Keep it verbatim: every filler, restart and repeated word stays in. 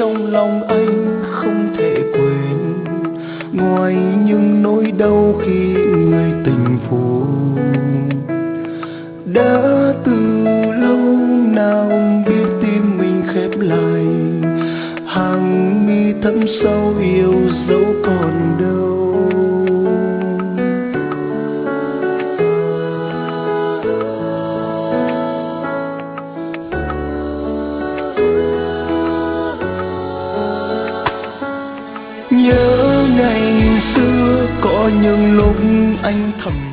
trong lòng anh không thể quên, ngoài những nỗi đau khi người tình phụ. Đã từ lâu nào biết tim mình khép lại, hàng mi thâm sâu yêu dấu còn đâu. Nhớ ngày xưa có những lúc anh thầm